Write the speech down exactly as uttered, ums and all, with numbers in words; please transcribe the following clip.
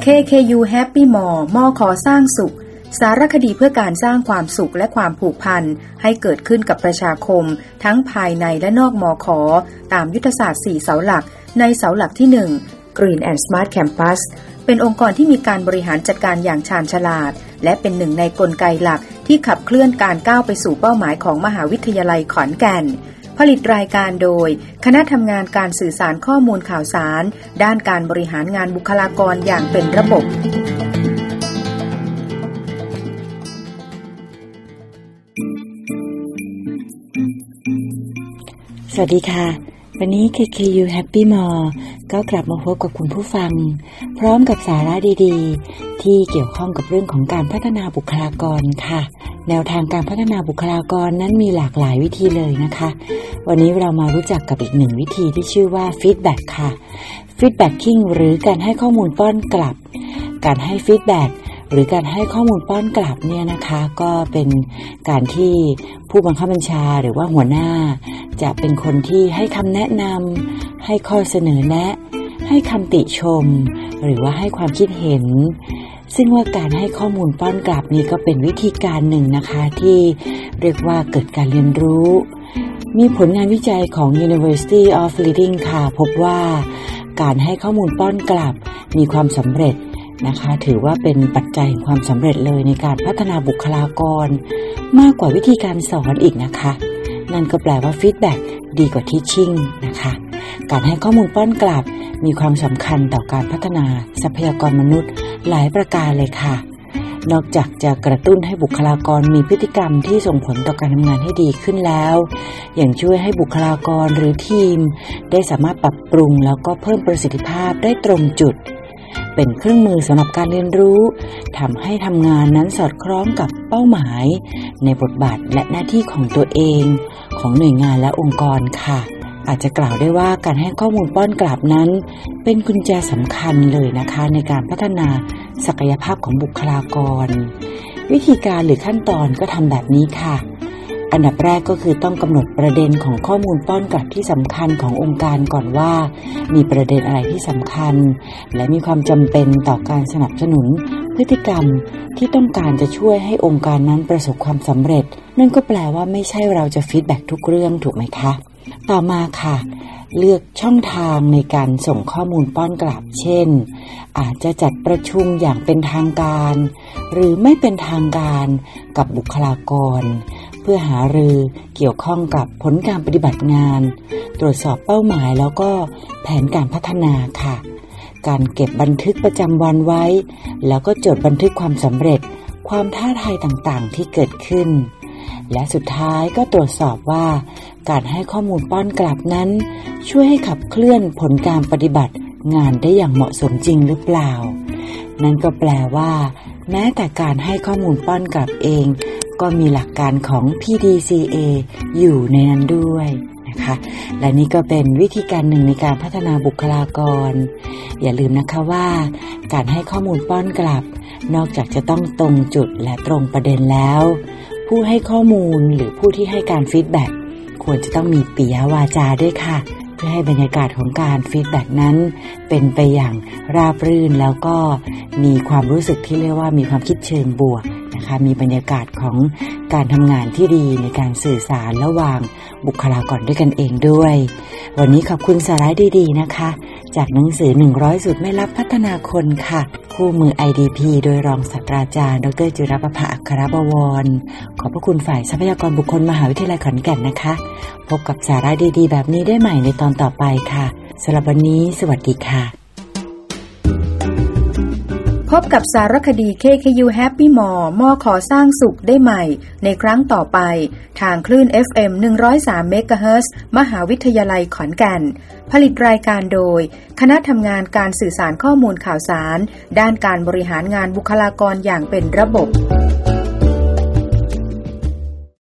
เค เค ยู Happy Mall มอขอสร้างสุขสารคดีเพื่อการสร้างความสุขและความผูกพันให้เกิดขึ้นกับประชาคมทั้งภายในและนอกมอขอตามยุทธศาสตร์สี่เสาหลักในเสาหลักที่หนึ่ง Green and Smart Campus เป็นองค์กรที่มีการบริหารจัดการอย่างชาญฉลาดและเป็นหนึ่งในกลไกหลักที่ขับเคลื่อนการก้าวไปสู่เป้าหมายของมหาวิทยาลัยขอนแก่นผลิตรายการโดยคณะทำงานการสื่อสารข้อมูลข่าวสารด้านการบริหารงานบุคลากรอย่างเป็นระบบสวัสดีค่ะวันนี้ เค เค ยู Happy Mall ก็กลับมาพบกับคุณผู้ฟังพร้อมกับสาระดีๆที่เกี่ยวข้องกับเรื่องของการพัฒนาบุคลากรค่ะแนวทางการพัฒนาบุคลากรนั้นมีหลากหลายวิธีเลยนะคะวันนี้เรามารู้จักกับอีกหนึ่งวิธีที่ชื่อว่า Feedback ค่ะ Feedbacking หรือการให้ข้อมูลป้อนกลับการให้ Feedbackหรือการให้ข้อมูลป้อนกลับเนี่ยนะคะก็เป็นการที่ผู้บังคับบัญชาหรือว่าหัวหน้าจะเป็นคนที่ให้คำแนะนำให้ข้อเสนอแนะให้คำติชมหรือว่าให้ความคิดเห็นซึ่งว่าการให้ข้อมูลป้อนกลับนี้ก็เป็นวิธีการหนึ่งนะคะที่เรียกว่าเกิดการเรียนรู้มีผลงานวิจัยของ University of Reading ค่ะพบว่าการให้ข้อมูลป้อนกลับมีความสำเร็จนะคะถือว่าเป็นปัจจัยแห่งความสำเร็จเลยในการพัฒนาบุคลากรมากกว่าวิธีการสอนอีกนะคะนั่นก็แปลว่าฟีดแบ็กดีกว่าทีชชิ่งนะคะการให้ข้อมูลป้อนกลับมีความสำคัญต่อการพัฒนาทรัพยากรมนุษย์หลายประการเลยค่ะนอกจากจะกระตุ้นให้บุคลากรมีพฤติกรรมที่ส่งผลต่อการทำงานให้ดีขึ้นแล้วยังช่วยให้บุคลากรหรือทีมได้สามารถปรับปรุงแล้วก็เพิ่มประสิทธิภาพได้ตรงจุดเป็นเครื่องมือสำหรับการเรียนรู้ทำให้ทำงานนั้นสอดคล้องกับเป้าหมายในบทบาทและหน้าที่ของตัวเองของหน่วยงานและองค์กรค่ะอาจจะกล่าวได้ว่าการให้ข้อมูลป้อนกลับนั้นเป็นกุญแจสำคัญเลยนะคะในการพัฒนาศักยภาพของบุคลากรวิธีการหรือขั้นตอนก็ทำแบบนี้ค่ะอันดับแรกก็คือต้องกำหนดประเด็นของข้อมูลป้อนกลับที่สำคัญขององค์การก่อนว่ามีประเด็นอะไรที่สำคัญและมีความจำเป็นต่อการสนับสนุนพฤติกรรมที่ต้องการจะช่วยให้องค์การนั้นประสบความสำเร็จนั่นก็แปลว่าไม่ใช่เราจะฟีดแบ็กทุกเรื่องถูกไหมคะต่อมาค่ะเลือกช่องทางในการส่งข้อมูลป้อนกลับเช่นอาจจะจัดประชุมอย่างเป็นทางการหรือไม่เป็นทางการกับบุคลากรเพื่อหารือเกี่ยวข้องกับผลการปฏิบัติงานตรวจสอบเป้าหมายแล้วก็แผนการพัฒนาค่ะการเก็บบันทึกประจำวันไว้แล้วก็จดบันทึกความสำเร็จความท้าทายต่างๆที่เกิดขึ้นและสุดท้ายก็ตรวจสอบว่าการให้ข้อมูลป้อนกลับนั้นช่วยให้ขับเคลื่อนผลการปฏิบัติงานได้อย่างเหมาะสมจริงหรือเปล่านั่นก็แปลว่าแม้แต่การให้ข้อมูลป้อนกลับเองก็มีหลักการของ พี ดี ซี เอ อยู่ในนั้นด้วยนะคะและนี่ก็เป็นวิธีการหนึ่งในการพัฒนาบุคลากรอย่าลืมนะคะว่าการให้ข้อมูลป้อนกลับนอกจากจะต้องตรงจุดและตรงประเด็นแล้วผู้ให้ข้อมูลหรือผู้ที่ให้การฟีดแบ็กควรจะต้องมีปิยวาจาด้วยค่ะเพื่อให้บรรยากาศของการฟีดแบ็กนั้นเป็นไปอย่างราบรื่นแล้วก็มีความรู้สึกที่เรียกว่ามีความคิดเชิงบวกนะคะมีบรรยากาศของการทำงานที่ดีในการสื่อสารระหว่างบุคลากรด้วยกันเองด้วยวันนี้ขอบคุณสาระดีๆนะคะจากหนังสือหนึ่งร้อยสูตรไม่ลับพัฒนาคนค่ะคู่มือ ไอ ดี พี โดยรองศาสตราจารย์ดร.จิรประภาอัครบวรขอบพระคุณฝ่ายทรัพยากรบุคคลมหาวิทยาลัยขอนแก่นนะคะพบกับสาระดีๆแบบนี้ได้ใหม่ในตอนต่อไปค่ะสำหรับวันนี้สวัสดีค่ะพบกับสารคดี เค เค ยู Happy Mall มอขอสร้างสุขได้ใหม่ในครั้งต่อไปทางคลื่น เอฟ เอ็ม หนึ่งร้อยสาม เมกะเฮิรตซ์ มหาวิทยาลัยขอนแก่นผลิตรายการโดยคณะทำงานการสื่อสารข้อมูลข่าวสารด้านการบริหารงานบุคลากรอย่างเป็นระบบ